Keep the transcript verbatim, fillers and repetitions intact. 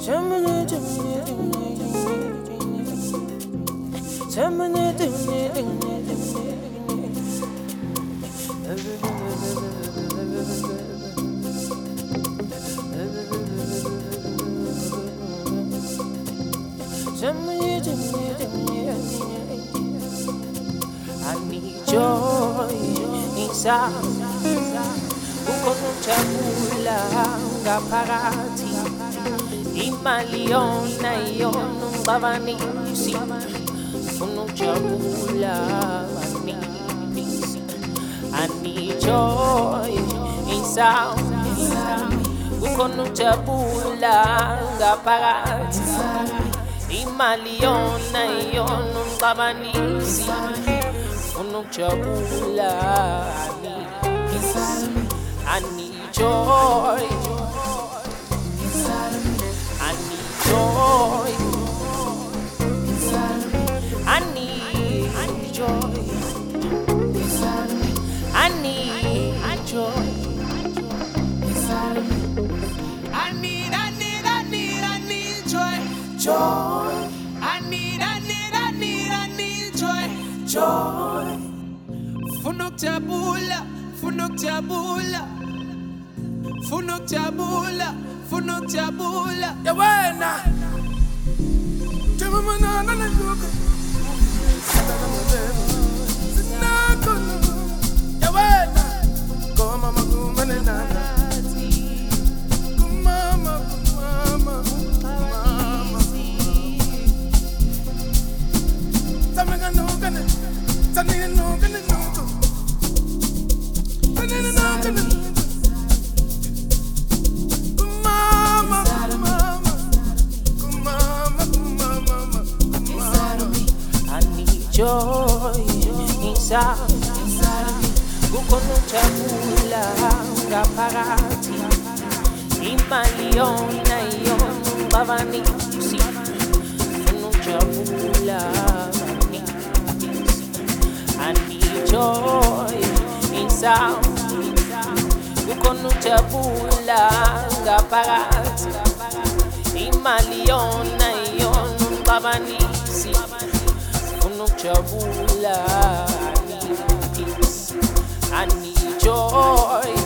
I need joy inside. Ukonujabula ngaphakathi. Imali yona yona ungabanisi. Ukonujabula banisi. I need joy inside. Ukonujabula ngaphakathi. Imali yona yona ungabanisi. Unukjabula, I need joy. I need joy. I need joy. I need joy. I need, I need, I need, I need joy. Joy. I need, I need, I need, I need joy. Joy. Funukjabula, funukjabula, funukjabula, funukjabula. Yawena, chama manana na kuka. Sinako, yawena, koma maguma na nana. Kumama, kumama, kumama. Tamega no gane, tamega no gane no. I need joy inside. Ukonujabula ngaphakathi. Imali yona yona ungabanisi. Ukonujabula banisi. I need joy inside. Ukonujabula ngaphakathi. Imali yona yona ungabanisi. Unukjabula, I need joy.